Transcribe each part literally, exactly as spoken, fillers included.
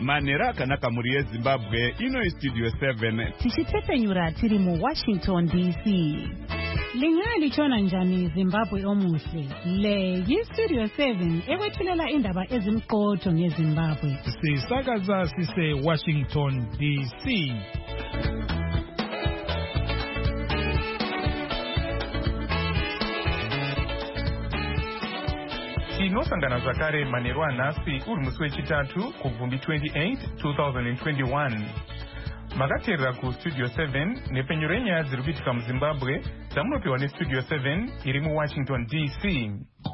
manera kanaka muri yeZimbabwe ino studio seven tichitepenyura tiri mu Washington D C. Lingali chona njani Zimbabwe omuhle le yi studio seven ewethulela indaba ezimqotho ngeZimbabwe sisakaza sise Washington D C. Inosangana zakare manero anasi uri musi wechitatu kubvumbi twenty-eight twenty twenty-one. Makateerera ku Studio seven nepenyu renyaya dziri kuitika muZimbabwe dzamunopiwa neStudio seven iri muWashington D C.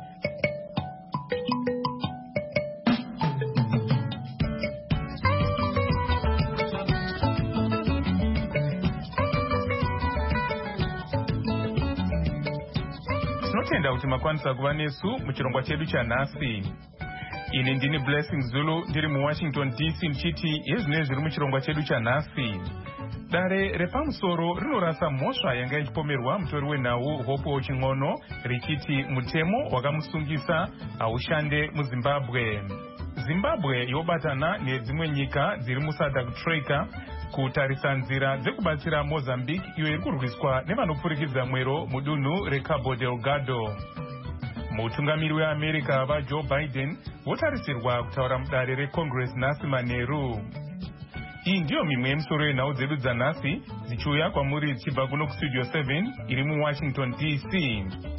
Tinotenda kuti makwanisa kuva nesu muchirongwa chedu chanhasi. Ini ndini Blessing Zulu ndiri muWashington D C ndichiti yezvinenge zviri muchirongwa chedu chanhasi. Dare repamusoro rinorasa mhosva yanga ichipomerwa mutori wenhau Hope Ching'ono richiti mutemo wakamusungisa haushande muZimbabwe. Zimbabwe yobatana nedzimwe nyika dziri muSADC Troika kutarisa nzira dzekubatsira Mozambique iyo iri kurwiswa nevanopfurikidza mwero mudunhu reCabo Delgado. Mutungamiri weAmerica vaJoe Biden votarisirwa kutaura mudare reCongress nhasi manheru. Iyi ndiyo mimwe yemisoro yenhau dzedu dzanhasi dzichiuya kwamuri dzichibva kuno kuStudio seven iri muWashington D C.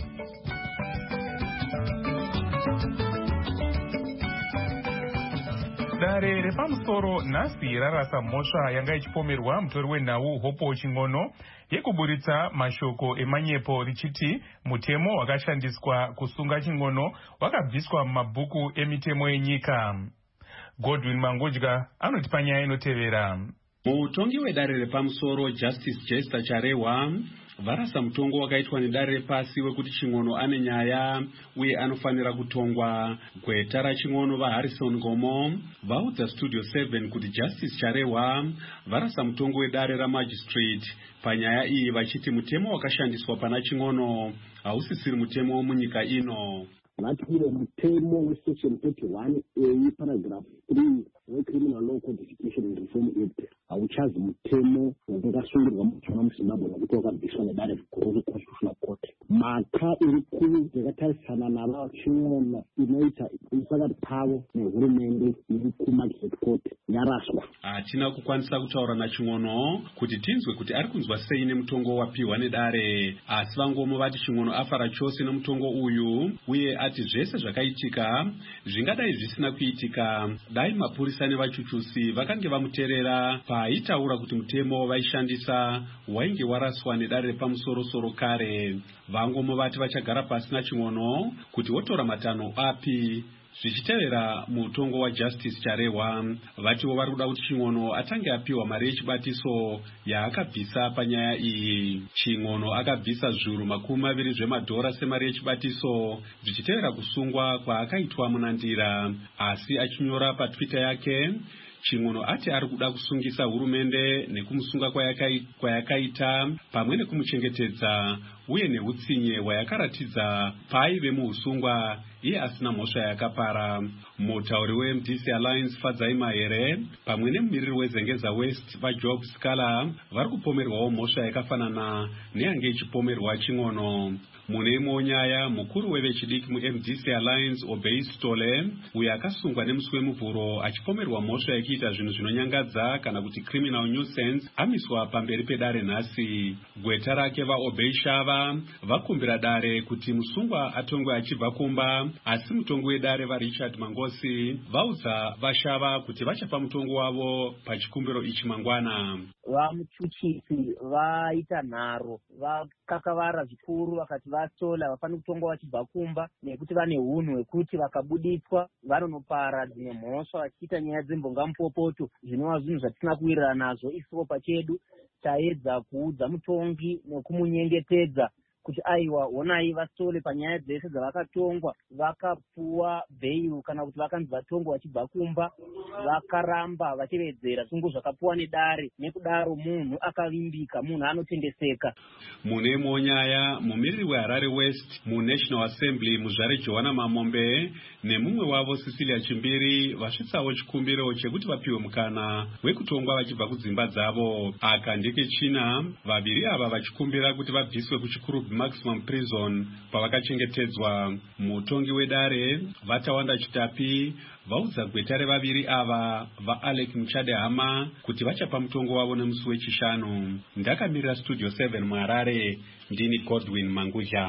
Dare repamusoro nhasi rarasa mhosva yanga ichipomerwa mutori wenhau Hope Ching'ono yekuburitsa mashoko emanyepo richiti mutemo wakashandiswa kusunga Ching'ono wakabviswa mumabhuku emitemo yenyika. Godwin Mangodya anoti panyaya inotevera. Mutongi wedare repamusoro Justice Jester Charewa varasa mutongo wakaitwa nedare repasi wekuti Ching'ono ane nyaya uye anofanira kutongwa. Gweta raChing'ono vaHarrison Gomo vaudza Studio seven kuti Justice Charewa varasa mutongo wedare ramagistrate panyaya iyi vachiti mutemo wakashandiswa pana Ching'ono hausisiri mutemo munyika ino. Vatire mutemo wesection thirty-one A paragraph three weCriminal Law Codification and Reform Act hauchazi mutemo wakasungirwa muchona muZimbabwe nokuti wakabviswa nedare rikuru reConstitutional Court. Mhaka iri kuru dzakatarisana navaChing'ono inoita pakati pavo nehurumende iri kuMagistrate Court yaraswa. Hatina kukwanisa kutaura naChing'ono kuti tinzwe kuti ari kunzwa sei nemutongo wapiwa nedare, asi vangomo vati Ching'ono afara chose nemutongo uyu uye ati zvese zvakaitika zvingadai zvisina kuitika dai mapurisa nevachuchusi vakange vamuteerera paaitaura kuti mutemo vaishandisa wainge waraswa nedare repamusoro-soro kare. Vangomo vati vachagara pasi naChing'ono kuti wotora matanho api zvichitevera mutongo waJustice Charewa. Vatiwo vari kuda kuti Ching'ono atange apiwa mari yechibatiso yaakabvisa panyaya iyi. Ching'ono akabvisa zviuru makumi maviri zvemadhora semari yechibatiso zvichitevera kusungwa kwaakaitwa munandira, asi achinyora paTwitter yake Ching'ono ati ari kuda kusungisa hurumende nekumusunga kwayakaita pamwe nekumuchengetedza uye neutsinye hwayakaratidza paaive muusungwa iye asina mhosva yakapara. Mutauri weM D C Alliance Fadzai Mahere pamwe nemumiriri weZengeza West vaJob Scala vari kupomerwawo mhosva yakafanana neyange ichipomerwa Ching'ono. Mune imwe nyaya mukuru wevechidiki muM D C Alliance Obey Stole uye akasungwa nemusi wemuvhuro achipomerwa mhosva yekuita zvinhu zvinonyangadza kana kuti criminal nuisance amiswa pamberi pedare nhasi. Gweta rake vaObey Shava vakumbira dare kuti musungwa atongwe achibva kumba, asi mutongo wedare vaRichard Mangosi vaudza vaShava kuti vachapa mutongo wavo pachikumbiro ichi mangwana. Vamuchuchisi vaita nharo vakakavara zvikuru vakati vaStola vafanira kutongwa vachibva kumba nekuti vane hunhu hwekuti vakabuditswa vanonopara dzimwe mhosva vachiita nyaya dzembongamupopoto zvinova zvinhu zvatisina kuwirirana nazvo. Isiwo pachedu taedza kuudza mutongi nekumunyengetedza kuti aiwa onai vasole panyaya dzese dzavakatongwa vakapuwa bheiru kana kuti vakanzi vatongwa vachibva kumba vakaramba vachivedzera zvisungo zvakapuwa nedare, nekudaro munhu akavimbika, munhu anotendeseka. Mune imwe nyaya, mumiriri weHarare West muNational Assembly muzvare Johanna Mamombe nemumwe wavo Cecilia Chimbiri vasvitsawo chikumbiro chekuti vapiwe mukana wekutongwa vachibva kudzimba dzavo. Aka ndeke china vaviri ava vachikumbira kuti vabviswe kuchikurubi maximum prison pavakachengetedzwa. Mutongi wedare Vatawanda Chitapi vaudza gweta revaviri ava vaAlec Muchadehama kuti vachapa mutongo wavo nemusi wechishanu. Ndakamirira Studio seven muHarare, ndini Godwin Mangudya.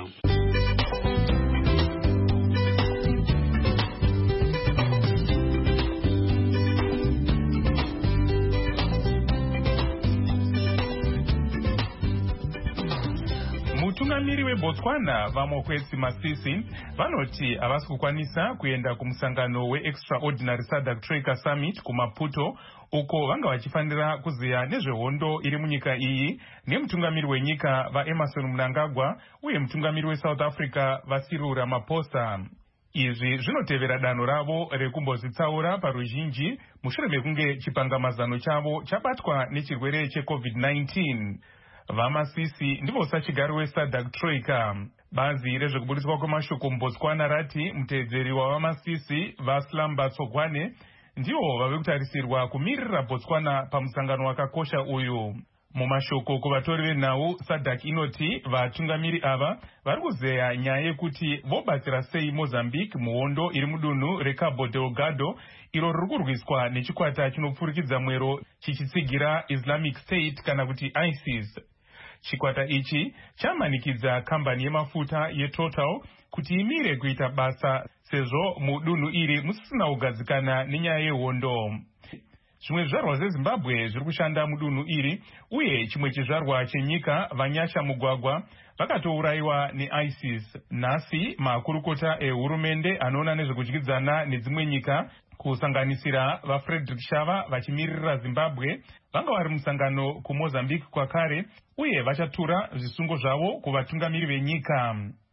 Mutungamiri weBotswana Vamokwetsi Masisi vanoti havasi kukwanisa kuenda kumusangano weExtraordinary S A D C Troika Summit kuMaputo, uko vanga vachifanira kuziya nezvehondo iri munyika iyi nemutungamiri wenyika vaEmerson Mnangagwa uye mutungamiri weSouth Africa vaCyril Ramaphosa. Izvi zvinotevera danho ravo rekumbozvitsaura paruzhinji mushure mekunge chipangamazano chavo chabatwa nechirwere cheCovid nineteen. Vamasisi ndivo sachigari weS A D C Troika. Bazi rezvekubudiswa kwemashoko muBotswana rati mutedzeri wavamasisi vaSlamba Tsogwane ndivo vave kutarisirwa kumirira Botswana pamusangano wakakosha uyu. Mumashoko kuvatori venhau, S A D C inoti vatungamiri ava vari kuzeya nyaya yekuti vobatsira sei Mozambique muhondo iri mudunhu reCabo Delgado iro riri kurwiswa nechikwata chinopfurikidza mwero chichitsigira Islamic State kana kuti ISIS. Chikwata ichi chamanikidza kambani yemafuta yeTotal kuti imire kuita basa sezvo mudunhu iri musisina kugadzikana nenyaya yehondo. Zvimwe zvizvarwa zveZimbabwe zviri kushanda mudunhu iri uye chimwe chizvarwa chenyika Vanyasha Mugwagwa vakatourayiwa neISIS. Nhasi makurukota ehurumende anoona nezvekudyidzana nedzimwe nyika kusanganisira vaFrederick Shava vachimirira Zimbabwe vanga vari musangano kuMozambique kwakare uye vachatura zvisungo zvavo kuvatungamiri venyika.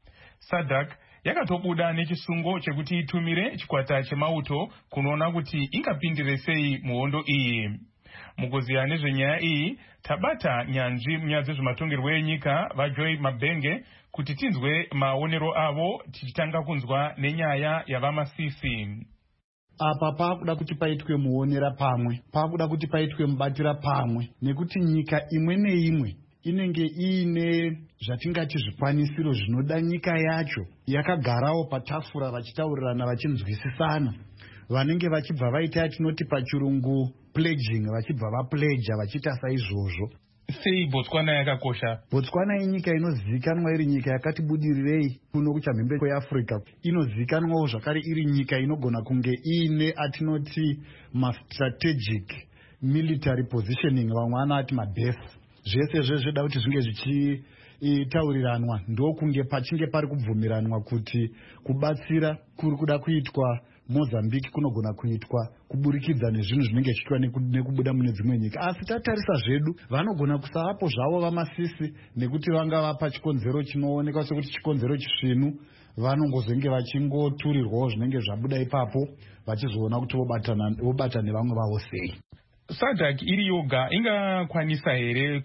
S A D C yakatobuda nechisungo chekuti itumire chikwata chemauto kunoona kuti ingapindire sei muhondo iyi. Mukuziya nezvenyaya iyi tabata nyanzvi munyaya dzezvematongerwo enyika vaJoy Mabenge kuti tinzwe maonero avo tichitanga kunzwa nenyaya yavamasisi. Apa paakuda kuti paitwe muonera pamwe, paakuda kuti paitwe mubatira pamwe, nekuti nyika imwe neimwe inenge iine zvatingati zvikwanisiro zvinoda nyika yacho yakagarawo patafura vachitaurirana vachinzwisisana, vanenge vachibva vaita yatinoti pachirungu pledging, vachibva vapledja vachiita saizvozvo. Sei Botswana yakakosha? Botswana inyika inozivikanwa iri nyika yakati budirirei kuno kuchamhembe kweAfrica. Inozivikanwawo zvakare iri nyika inogona kunge iine atinoti ma-strategic military positioning, vamwe anati mabase. Zvese zvezvida kuti zvinge zvichitauriranwa ndokunge pachinge pari kubvumiranwa kuti kubatsira kuri kuda kuitwa Mozambique kunogona kuitwa kuburikidza nezvinhu zvinenge zvichiitwa nekubuda mune dzimwe nyika. Asi tatarisa zvedu vanogona kusavapo zvavo vamasisi nekuti vanga vapa chikonzero chinoonekwa sekuti chikonzero chisvinu, vanongozenge vachingoturirwawo zvinenge zvabuda ipapo vachizoona kuti vobata nevamwe vavo sei. S A D C iri yoga ingakwanisa here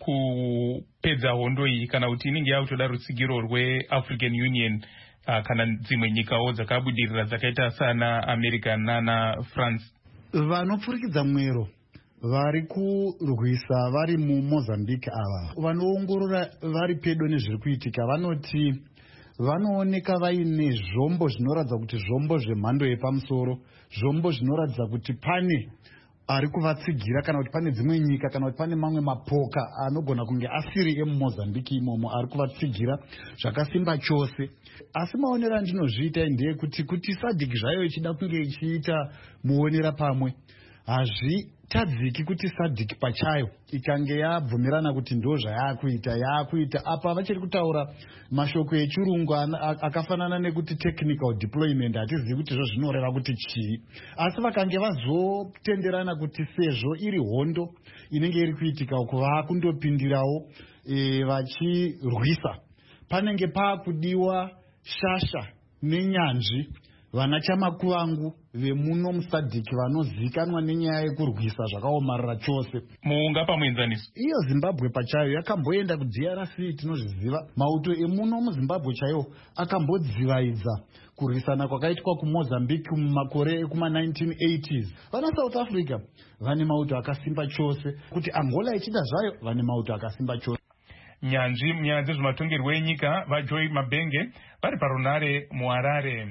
kupedza hondo iyi kana kuti inenge yakutoda rutsigiro rweAfrican Union uh, kana dzimwe nyikawo dzakabudirira dzakaita sana America nana France? Vanopfurikidza mwero vari kurwisa vari muMozambique ava vanoongorora vari pedo nezviri kuitika vanoti vanooneka vaine zvombo zvinoratidza kuti zvombo zvemhando yepamusoro, zvombo zvinoratidza kuti pane ari kuvatsigira kana kuti pane dzimwe nyika kana kuti pane mamwe mapoka anogona kunge asiri emuMozambique imomo ari kuvatsigira zvakasimba chose. Asi maonero andinozviita ndeyekuti kuti S A D C zvayo ichida kunge ichiita muonera pamwe hazvitadziki kuti S A D C pachayo ikange yabvumirana kuti ndo zvayakuita yakuita. Apa vachiri kutaura mashoko echirungu akafanana nekuti technical deployment, hatizivi kuti zvo zvinoreva kuti chii. Asi vakange vazotenderana kuti sezvo iri hondo inenge iri kuitika uko vakundopindirawo e, vachirwisa panenge paakudiwa shasha nenyanzvi vana chamakuvangu vemuno musadhiki vanozivikanwa nenyaya yekurwisa zvakaomarara chose. Muunga pamuenzaniso iyo Zimbabwe pachayo yakamboenda ku-D R C. Tinozviziva mauto emuno muZimbabwe chaiwo akambodzivaidza kurwisana kwakaitwa kuMozambique mumakore ekuma-nineteen eighties. Vana South Africa vane mauto akasimba chose, kuti Angola ichida zvayo vane mauto akasimba chose. Nyanzvi munyaya dzezvematongerwo enyika vaJoy Mabenge vari parunare muHarare.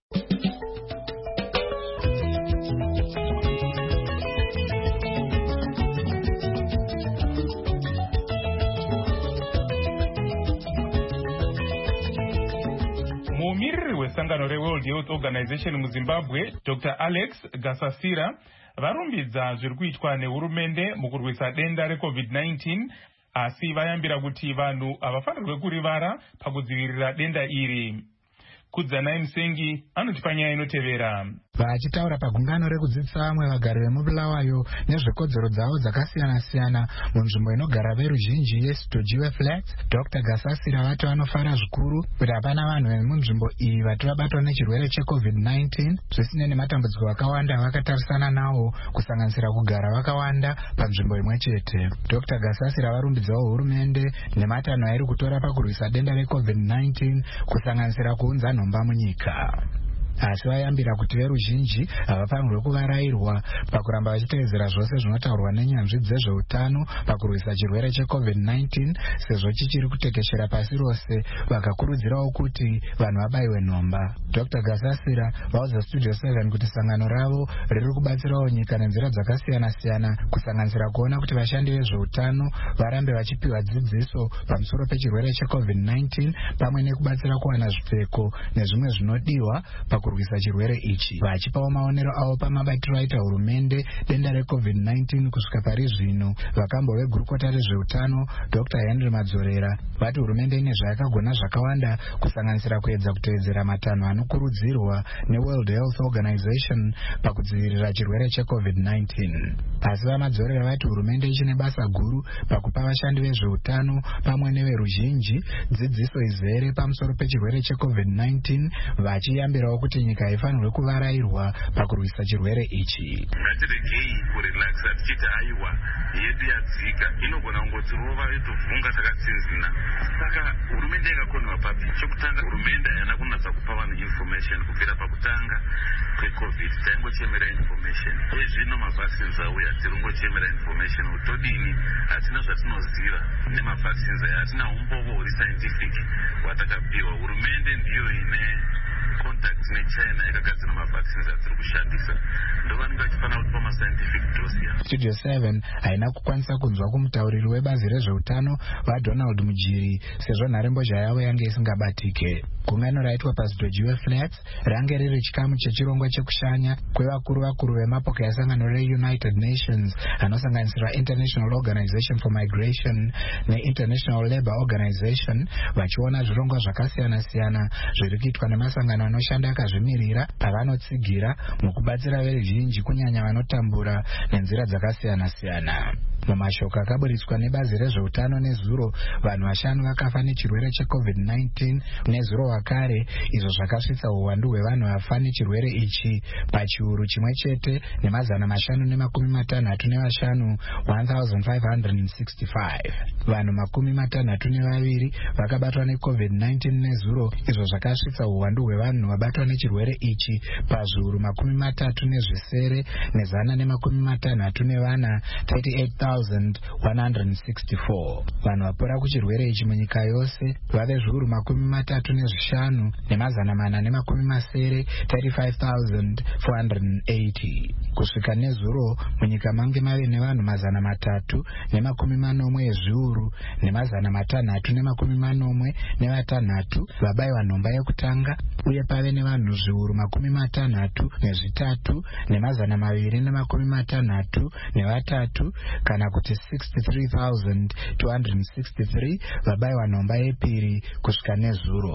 Mumiriri wesangano reWorld Health Organization muZimbabwe Doctor Alex Gasasira varumbidza zviri kuitwa nehurumende mukurwisa denda reCovid nineteen, asi vayambira kuti vanhu havafanirwe kurivara pakudzivirira denda iri. Kudzanai Musengi anotipa nyaya inotevera. Vachitaura pagungano rekudzidzisa vamwe vagari vemubulawayo nezvekodzero dzavo dzakasiyana-siyana munzvimbo inogara veruzhinji yeStojiwe Flats, Doctor Gasasira vati vanofara zvikuru kuti hapana vanhu vemunzvimbo iyi vati vabatwa nechirwere cheCovid nineteen zvisine nematambudziko akawanda vakatarisana nawo, kusanganisira kugara vakawanda panzvimbo imwe chete. Doctor Gasasira varumbidzawo hurumende nematanho airi kutora pakurwisa denda reCovid nineteen kusanganisira kuunza nhomba munyika. Asi vayambira kuti veruzhinji havafanirwe kuvarairwa pakuramba vachiteedzera zvose zvinotaurwa nenyanzvi dzezveutano pakurwisa chirwere cheCovid nineteen sezvo chichiri kutekeshera pasi rose, vakakurudzirawo kuti vanhu vabayiwe nhomba. Doctor Gasasira vaudza Studio seven kuti sangano ravo riri kubatsirawo nyika nenzira dzakasiyana-siyana, kusanganisira kuona kuti vashandi vezveutano varambe vachipiwa dzidziso pamusoro pechirwere cheCovid nineteen pamwe nekubatsira kuwana zvipfeko nezvimwe zvinodiwa kurwisa chirwere ichi, vachipawo maonero avo pamabatiro aita hurumende denda reCovid nineteen kusvika pari zvino. Vakambo vegurukota rezveutano Doctor Henry Madzorera vati hurumende ine zvayakagona zvakawanda, kusanganisira kuedza kuteedzera matanho anokurudzirwa neWorld Health Organization pakudzivirira chirwere cheCovid nineteen. Asi vaMadzorera vati hurumende ichine basa guru pakupa vashandi vezveutano pamwe neveruzhinji dzidziso izere pamusoro pechirwere cheCovid nineteen, vachiyambirawo kuti nyika haifanirwe kuvarairwa pakurwisa chirwere ichi. Ngatiregei kurelaxa tichiti haiwa yedu yadzika inogona kungotirova yotovhunga takatsinzina. Saka hurumende yakakonwa papi. Chokutanga, hurumende haina kunatsa kupa vanhu information kubvira pakutanga kweCovid. Taingochemera information. Zvino mavaccines auya tiringochemera information. Utodini hatina zvatinoziva nemavaccines aya, hatina umbovo huri scientific hwatakapiwa. Hurumende ndiyo ine contact neChina yakagadzira mavaccines atiri kushandisa, ndovanenge vachifanira kuti pama scientific dossier. Studio seven haina kukwanisa kunzwa kumutauriri webazi rezveutano vaDonald Mujiri sezvo nharembozha yavo yange isingabatike. Gungano raitwa paStojiwe Flats range riri chikamu chechirongwa chekushanya kwevakuru vakuru vemapoka esangano reUnited Nations anosanganisira International Organization for Migration neInternational Labour Organization, vachiona zvirongwa zvakasiyana-siyana zviri kuitwa nemasangano anoshanda akazvimirira pavanotsigira mukubatsira veruzhinji kunyanya vanotambura nenzira dzakasiyana-siyana. Mumashoko akaburitswa nebazi rezveutano nezuro, vanhu vashanu vakafa nechirwere cheCovid nineteen nezuro wakare, izvo zvakasvitsa uwandu hwevanhu vafa nechirwere ichi pachiuru chimwe chete nemazana mashanu nemakumi matanhatu nevashanu one thousand five hundred sixty-five. Vanhu makumi matanhatu nevaviri vakabatwa neCovid nineteen nezuro, izvo zvakasvitsa uwandu hwevanhu vabatwa nechirwere ichi pazviuru makumi matatu nezvisere nezana nemakumi matanhatu nevana thirty-eight thousand one hundred sixty-four. Vanhu vapora kuchirwere ichi munyika yose vave zviuru makumi matatu nezvishanu nemazana mana nemakumi masere thirty-five thousand four hundred eighty. Kusvika nezuro munyika mange mave nevanhu mazana matatu nemakumi manomwe ezviuru nemazana matanhatu nemakumi manomwe nevatanhatu vabayiwa nhomba yekutanga, uye pave nevanhu zviuru makumi matanhatu nezvitatu nemazana maviri nemakumi matanhatu nevatatu kana kuti sixty-three thousand two hundred sixty-three vabayiwa nhomba yepiri kusvika nezuro.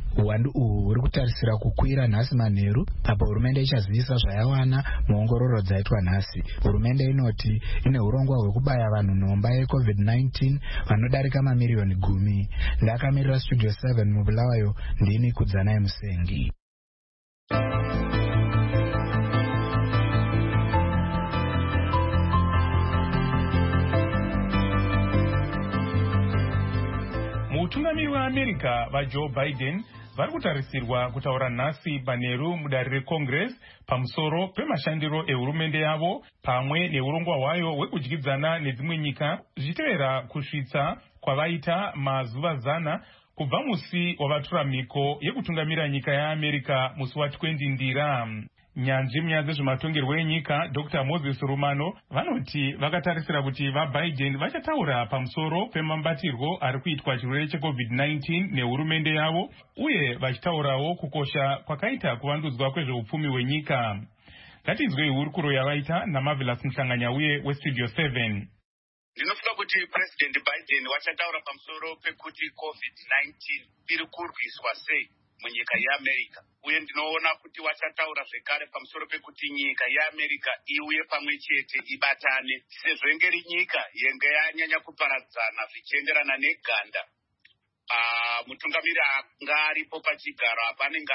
Uwandu uhu huri kutarisira kukwira nhasi manheru, apo hurumende ichazivisa zvayawana muongororo dzaitwa nhasi. Hurumende inoti ine urongwa hwekubaya vanhu nhomba yecovid nineteen vanodarika mamiriyoni gumi. Ndakamirira Studio seven mubulawayo, ndini Kudzanai Musengi. Mutungamiri weAmerica vaJoe Biden vari kutarisirwa kutaura nhasi panheru mudare reCongress pamusoro pemashandiro ehurumende yavo pamwe neurongwa hwayo hwekudyidzana nedzimwe nyika zvichitevera kusvitsa kwavaita mazuva zana kubva musi wavatora mhiko yekutungamira nyika yaAmerica musi wa20 Ndira. Nyanzvi munyaya dzezvematongerwo enyika Doctor Moses Rumano vanoti vakatarisira kuti vaBiden vachataura pamusoro pemambatirwo ari kuitwa chirwere checovid nineteen nehurumende yavo, uye vachitaurawo kukosha kwakaita kuvandudzwa kwezveupfumi hwenyika. Ngatinzwei hurukuro yavaita naMarvelous Muhlanganyauye weStudio seven. Ndinofunga kuti President Biden wachataura pamusoro pekuti covid nineteen iri kurwiswa sei munyika yeAmerica, uye ndinoona kuti wachataura zvekare pamusoro pekuti nyika yeAmerica iuye pamwe chete ibatane, sezvo ingeri nyika yenge yanyanya kuparadzana zvichienderana neganda. Uh, mutungamiri anga aripo pachigaro apa anenge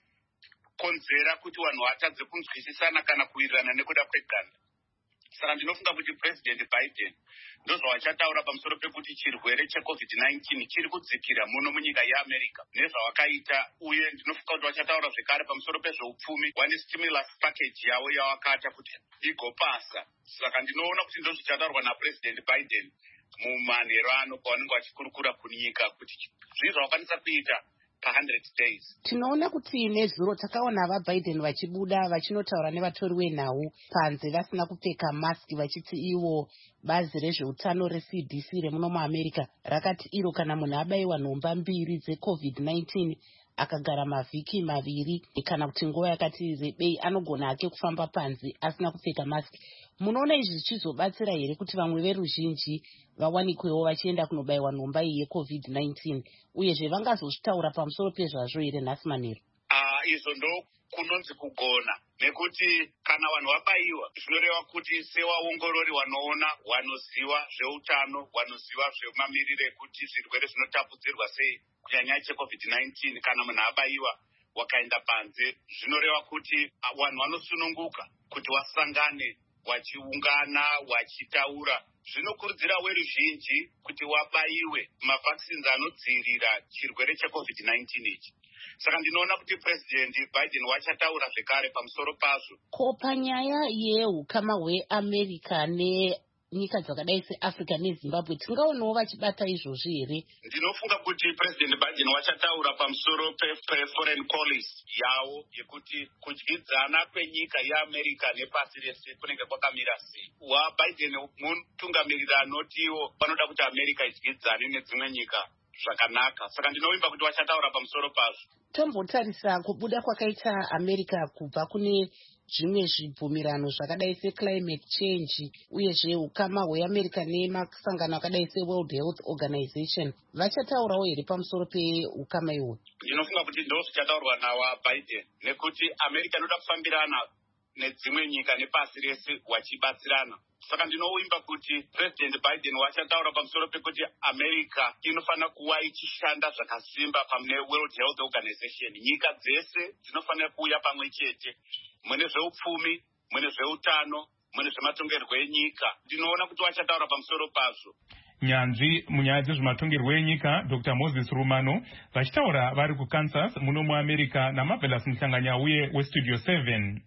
aikonzera kuti vanhu vatadze kunzwisisana kana kuwirirana nekuda kweganda. Saka ndinofunga kuti President Biden ndozvawachataura pamusoro pekuti chirwere checovid nineteen chiri kudzikira muno munyika yeAmerica nezvawakaita, uye ndinofunga kuti wachataura zvekare pamusoro pezveupfumi, one stimulus package yavo yawakata kuti igopasa. Saka ndinoona kuti ndozvichataurwa naPresident Biden mumanheru ano pavanenge vachikurukura kunyika kuti zvii zvawakwanisa kuita pa one hundred days. Tinoona kuti nezuro takaona vaBiden vachibuda vachinotaura nevatori venhau panze vasina kupfeka maski, vachiti ivo bazi rezveutano reC D C remuno muAmerica rakati iro kana munhu abayiwa nhomba mbiri dzecovid nineteen akagara mavhiki maviri kana kuti nguva yakati rebei anogona hake kufamba panze asina kupfeka maski. Munoona izvi zvichizobatsira here kuti vamwe veruzhinji vawanikwewo vachienda kunobayiwa nhomba iyi yecovid nineteen, uyezve vangazozvitaura pamusoro pezvazvo here nhasi manheru? Ah, izvo ndo kunonzi kugona, nekuti kana vanhu vabayiwa zvinoreva kuti sevaongorori vanoona, vanoziva zveutano, vanoziva zvemamiriro ekuti zvirwere zvinotapudzirwa sei kunyanya checovid nineteen, kana munhu abayiwa wakaenda panze zvinoreva kuti vanhu vanosununguka kuti wasangane wachiungana wachitaura. Zvinokurudzira veruzhinji kuti wabayiwe mavhaccines anodzivirira chirwere checovid nineteen ichi. Saka ndinoona kuti President Biden wachataura zvekare pamusoro pazvo. Ko panyaya yeukama hweAmerica nenyika dzakadai seAfrica neZimbabwe tingaonawo vachibata izvozvi here? Ndinofunga kuti President Biden wachataura pamusoro pe-foreign policy yavo yekuti kudyidzana kwenyika yeAmerica nepasi rese kunenge kwakamira sei. WaBiden mutungamiriri anotiwo vanoda kuti America idyidzane nedzimwe nyika zvakanaka. Saka ndinovimba kuti wachataura pamusoro pazvo. Tombotarisa kubuda kwakaita America kubva kune zvimwe zvibvumirano zvakadai seclimate change, uyezve ukama hweAmerica nemasangano akadai seWorld Health Organization vachataurawo here pamusoro peukama ihwo? Ndinofunga kuti ndo zvichataurwa nawaBiden, nekuti America inoda kufambirana nedzimwe nyika nepasi rese wachibatsirana. Saka ndinovimba kuti President Biden wachataura pamusoro pekuti America inofanira kuva ichishanda zvakasimba pamwe World Health Organization. Nyika dzese dzinofanira kuuya pamwe chete mune zveupfumi, mune zveutano, mune zvematongerwo enyika. Ndinoona kuti wachataura pamusoro pazvo. Nyanzvi munyaya dzezvematongerwo enyika Doctor Moses Rumano vachitaura vari kuKansas muno muAmerica naMarvelous Muhlanganyauye weStudio seven.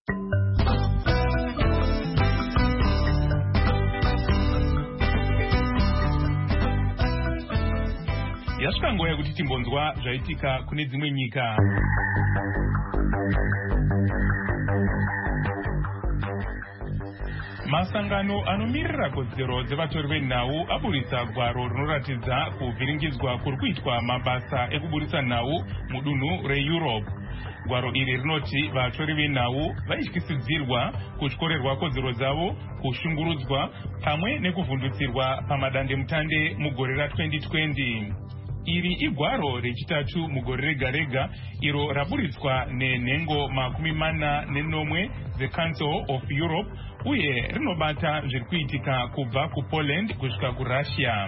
Yasvika nguva yekuti timbonzwa zvaitika kune dzimwe nyika. Masangano anomirira kodzero dzevatori venhau aburitsa gwaro rinoratidza kuvhiringidzwa kuri kuitwa mabasa ekuburitsa nhau mudunhu reEurope. Gwaro iri rinoti vatori venhau vaityisidzirwa kutyorerwa kodzero dzavo, kushungurudzwa pamwe nekuvhundutsirwa pamadandemutande mugore ratwenty twenty. Iri igwaro rechitatu mugore rega rega iro raburitswa nenhengo makumi mana nenomwe the Council of Europe uye rinobata zviri kuitika kubva kuPoland kusvika kuRussia.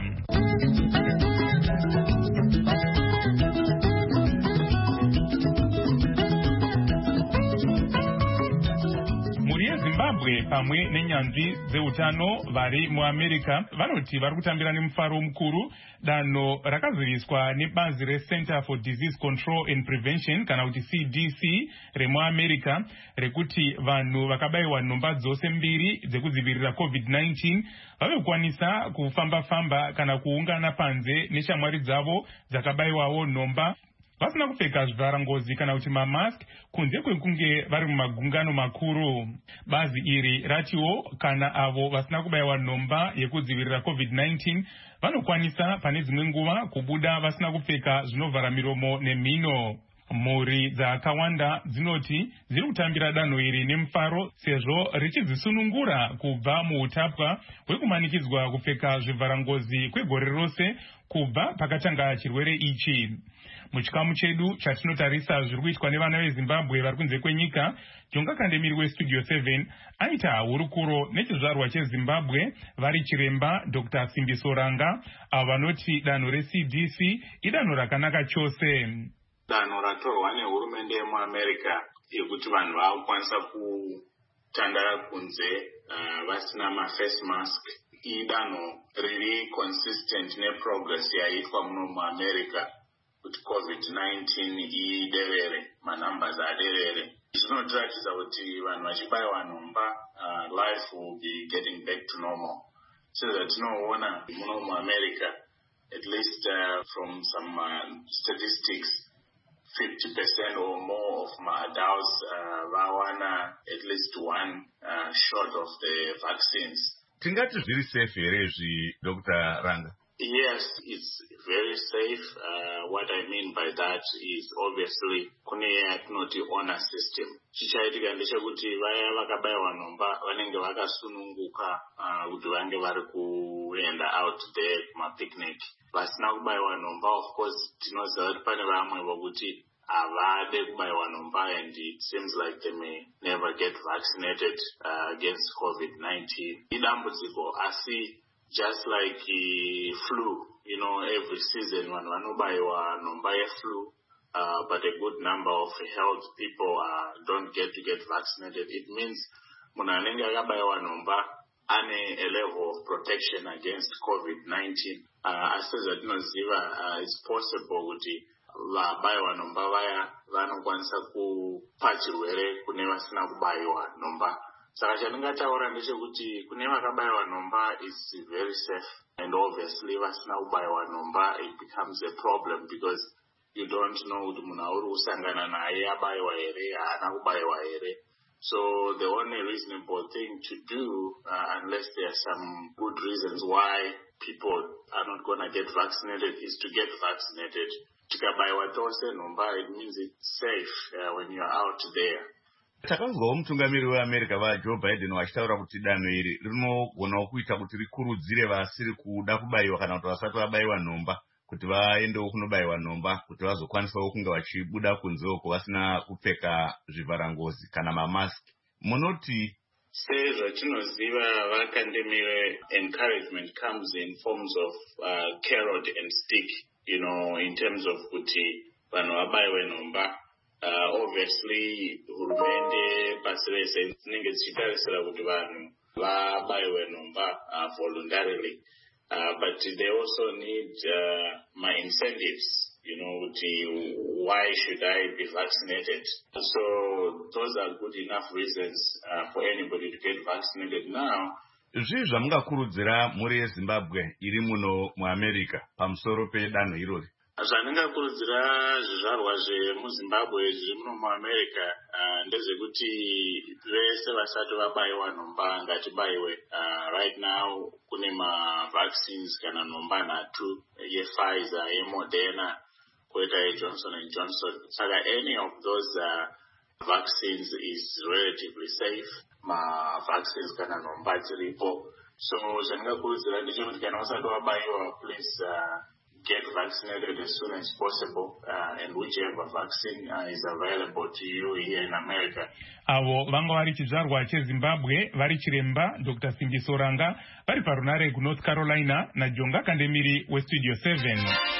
Zimbabwe pamwe nenyanzvi dzeutano vari muAmerica vanoti vari kutambira nemufaro mukuru danho rakaziviswa nebazi reCenter for Disease Control and Prevention kana kuti C D C remuAmerica rekuti vanhu vakabayiwa nhomba dzose mbiri dzekudzivirira COVID nineteen vavekwanisa kufamba-famba kana kuungana panze neshamwari dzavo dzakabayiwawo nhomba vasina kupfeka zvivharangozi kana kuti mamask kunze kwekunge vari mumagungano makuru. Bazi iri ratiwo kana avo vasina kubayiwa nhomba yekudzivirira COVID nineteen vanokwanisa pane dzimwe nguva kubuda vasina kupfeka zvinovhara miromo nemhino. Mhuri dzakawanda dzinoti dziri kutambira danho iri nemufaro sezvo richidzisunungura kubva muutapwa hwekumanikidzwa kupfeka zvivharangozi kwegore rose kubva pakatanga chirwere ichi. Muchikamu chedu chatinotarisa zviri kuitwa nevana veZimbabwe vari kunze kwenyika, Jonga Kandemiri weStudio seven aita hurukuro nechizvarwa cheZimbabwe vari chiremba Doctor Simbiso Ranga avo vanoti danho reC D C idanho rakanaka chose. Danho ratorwa nehurumende yemuAmerica yekuti vanhu vakukwanisa kutandara kunze uh, vasina maface mask idanho riri consistent neprogress yaitwa muno muAmerica kuti COVID nineteen iderere, manumbers aderere. Zvinotiratidza kuti vanhu vachibayiwa nhomba uh, life will be getting back to normal. So that tinoona muno muAmerica, at least uh, from some uh, statistics, fifty percent or more of my adults uh, vawana at least one uh, shot of the vaccines. Tingati zviri safe here zvi Doctor Ranga? Yes, it's very safe. Uh, what I mean by that is obviously kune yatinoti honor system. Chichaitika ndechekuti vaya vakabayiwa nhomba vanenge vakasununguka uh, kuti vange vari kuenda out there kumapicnic. Vasina kubayiwa nhomba, of course tinoziva kuti pane vamwe vokuti havade kubayiwa nhomba and it seems like they may never get vaccinated uh, against COVID nineteen. Idambudziko asi just like uh, flu, you know, every season when vanobayiwa nhomba yeflu, uh, but a good number of health people uh, don't get to get vaccinated. It means munhu anenge akabayiwa nhomba ane a level of protection against COVID nineteen. Uh, asi zvatinoziva uh, it's possible kuti vabayiwa nhomba vaya vanokwanisa kupa chirwere kune vasina kubayiwa nhomba. Saka chandingataura ndechekuti kune vakabayiwa nhomba is very safe, and obviously vasina kubayiwa nhomba it becomes a problem because you don't know kuti munhu auri kusangana naye abayiwa here haana kubayiwa here. So the only reasonable thing to do, uh, unless there are some good reasons why people are not going to get vaccinated, is to get vaccinated. Tikabayiwa tose nhomba, it means it's safe uh, when you're out there. Takanzwawo mutungamiri weAmerica vaJoe Biden vachitaura kuti danho iri rinogonawo kuita kuti rikurudzire vasiri kuda kubayiwa kana kuti vasati vabayiwa nhomba kuti vaendewo kunobayiwa nhomba kuti vazokwanisawo kunge vachibuda kunze uko vasina kupfeka zvivharangozi kana mamask. Munoti sezvatinoziva vakandemire encouragement comes in forms of uh, carrot and stick, you know, in terms of kuti vanhu vabayiwe nhomba. Uh, obviously, hurumende pasi rese dzinenge dzichitarisira kuti vanhu vabayiwe nhomba uh, voluntarily. Uh, but they also need uh, my incentives, you know, kuti why should I be vaccinated? So those are good enough reasons uh, for anybody to get vaccinated now. Zvii zvamungakurudzira mhuri yeZimbabwe iri muno muAmerica pamusoro pedanho irori? Zvandingakurudzira zvizvarwa zvemuZimbabwe zviri muno muAmerica uh, ndezvekuti vese vasati vabayiwa nhomba ngatibayiwe. Uh, right now kune mavaccines kana nhomba nhatu, yePfizer, yeModerna, koita yeJohnson and Johnson. Saka any of those uh, vaccines is relatively safe. Mavaccines kana nhomba dziripo. So zvandingakurudzira ndechekuti kana usati wabayiwa, please uh, get vaccinated as soon as possible, uh, and whichever vaccine uh, is available to you here in America. Avo vanga vari chizvarwa cheZimbabwe vari chiremba Doctor Simbiso Ranga vari parunare ku North Carolina naJonga Kandemiri weStudio seven.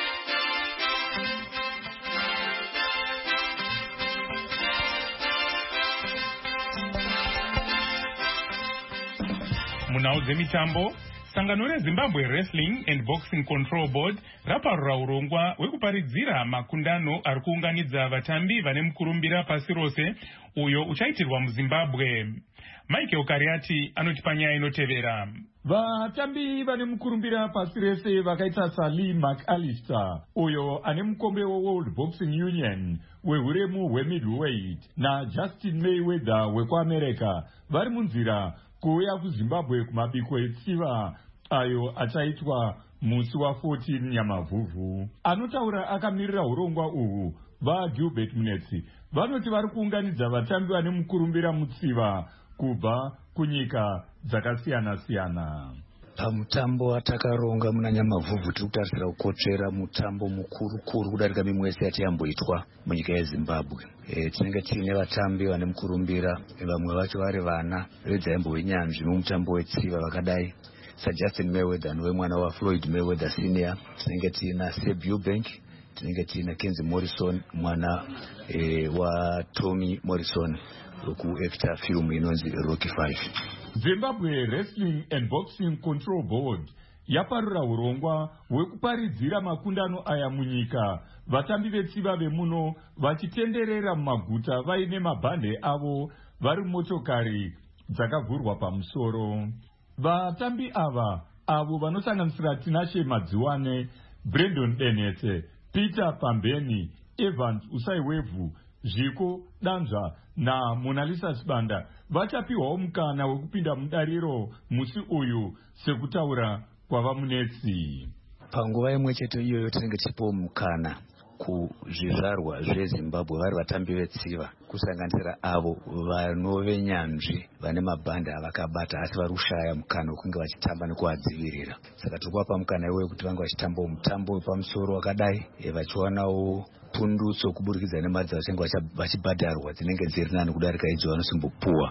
Munao dzemitambo, sangano reZimbabwe Wrestling and Boxing Control Board raparura urongwa wekuparidzira makundano ari kuunganidza vatambi vane mukurumbira pasi rose uyo uchaitirwa muZimbabwe. Michael Kariati anoti panyaya inotevera. Vatambi vane mukurumbira pasi rese vakaita Salim McAllister uyo ane mukombe weWorld Boxing Union wehuremu hwemiddleweight naJustin Mayweather wekuAmerica vari munzira kuuya kuZimbabwe kumabiko etsiva ayo achaitwa musi wa14 Nyamavhuvhu. Anotaura akamirira urongwa uhu vaGilbert Munetsi vanoti vari kuunganidza vatambi vane mukurumbira mutsiva kubva kunyika dzakasiyana siyana. Pamutambo watakaronga muna Nyamavhuvhu tiri kutarisira kukotsvera mutambo mukuru kuru kudarika mimwe yese yatiyamboitwa munyika yeZimbabwe. E, tinenge tiine vatambi vane mukurumbira, vamwe vacho vari vana vedzaimbo wenyanzvi mumutambo wetsiva vakadai saJustin Mayweather wemwana waFloyd Mayweather Senior. Tinenge tiina Seb Eubank, tinenge tiina Kenzie Morrison mwana e, waTommy Morrison wekuactor film inonzi Rocky five. Zimbabwe Wrestling and Boxing Control Board yaparura urongwa hwekuparidzira makundano aya munyika, vatambi vetsiva vemuno vachitenderera mumaguta vaine mabhande avo vari motokari dzakavhurwa pamusoro. Vatambi ava avo vanosanganisira Tinashe Madziwane, Brandon Denete, Peter Pambeni, Evans Usaiwevu, Zviko Danzva na Monalisa Sibanda vachapiwawo mukana wekupinda mudariro musi uyu sekutaura kwavamunetsi. Panguva imwe chete iyoyo tinenge tichipiwa mukana kuzvizvarwa zveZimbabwe vari vatambi vetsiva kusanganisira avo vanove nyanzvi vane mabhande avakabata asi vari kushaya mukana wekunge vachitamba nekuvadzivirira. Saka tiri kuvapa mukana iwoyo kuti vange vachitambawo mutambo wepamusoro wakadai vachiwanawo pundutso kuburikidza nemari dzavachange vachibhadharwa dzinenge dziri nani kudarika idzo vanosimbopuwa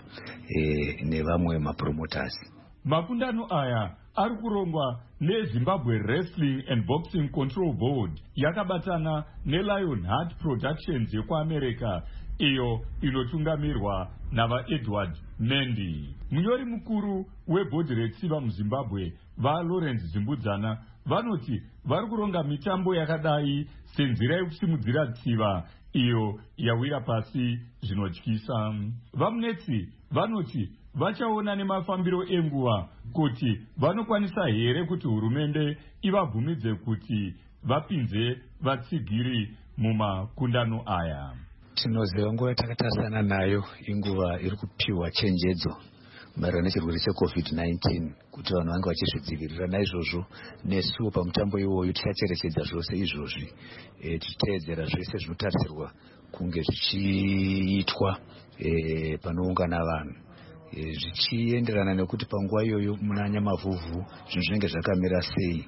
e, nevamwe mapromoters. Makundano aya ari kurongwa neZimbabwe Wrestling and Boxing Control Board yakabatana neLionheart Productions yekuAmerica iyo inotungamirwa navaEdward Mendy. Munyori mukuru webhodhi retsiva muZimbabwe vaLawrence Zimbudzana vanoti vari kuronga mitambo yakadai senzira yekusimudzira tsiva iyo yawira pasi zvinotyisa. Vamunetsi vanoti vachaona nemafambiro enguva kuti vanokwanisa here kuti hurumende ivabvumidze kuti vapinze vatsigiri mumakundano aya. Tinoziva nguva yatakatarisana nayo inguva iri kupiwa chenjedzo maererano nechirwere checovid nineteen kuti vanhu vange vachizvidzivirira. Naizvozvo nesuwo pamutambo iwoyo tichacherechedza zvose izvozvi e, tichiteedzera zvese zvinotarisirwa kunge zvichiitwa e, panoungana vanhu e, zvichienderana nekuti panguva iyoyo muna Nyamavhuvhu zvinhu zvinenge zvakamira sei.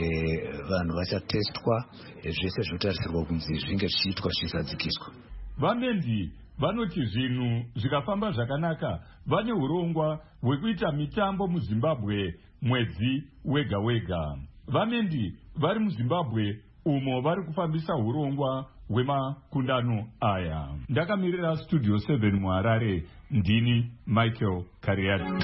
E, vanhu vachatestwa e, zvese zvinotarisirwa kunzi zvinge zvichiitwa zvisadzikiswa. Vamendi vanoti zvinhu zvikafamba zvakanaka vane urongwa hwekuita mitambo muZimbabwe mwedzi wega wega. Vamendi vari muZimbabwe umo vari kufambisa urongwa hwemakundano aya. Ndakamirira Studio seven muHarare, ndini Michael Kariati.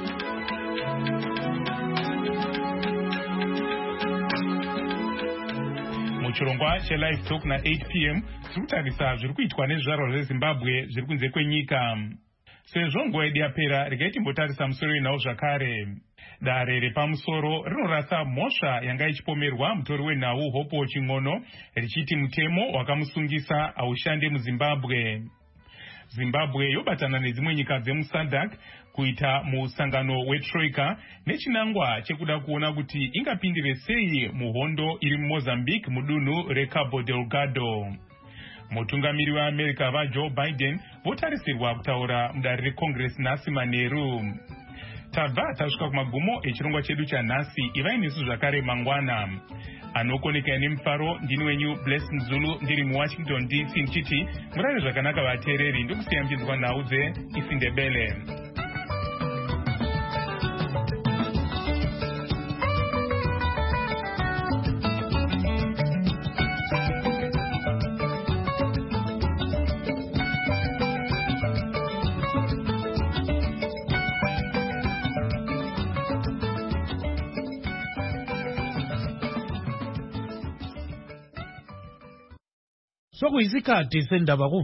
Muchirongwa cheLive Talk na eight p m tiri kutarisa zviri kuitwa nezvizvarwa zveZimbabwe zviri kunze kwenyika. Sezvo nguva yedu yapera, regai timbotarisa musoro inawo zvakare. Dare repamusoro rinorasa mhosva yanga ichipomerwa mutori wenhau Hope Ching'ono richiti mutemo wakamusungisa haushande muZimbabwe. Zimbabwe yobatana nedzimwe nyika dzemuSADC kuita musangano weTroika nechinangwa chekuda kuona kuti ingapindire sei muhondo iri muMozambique mudunhu reCabo Delgado. Mutungamiri weAmerica vaJoe Biden votarisirwa kutaura mudare reCongress nhasi manheru. Tabva tasvika kumagumo echirongwa chedu chanhasi. Ivai nesu zvakare mangwana. anokoneka nemufaro ndini wenyu Blessing Zulu ndiri muWashington D C ndichiti murare zvakanaka vateereri ndokusiya mchinzwa nhau dzeIsindebele. Sokuyisikhathi sendaba ku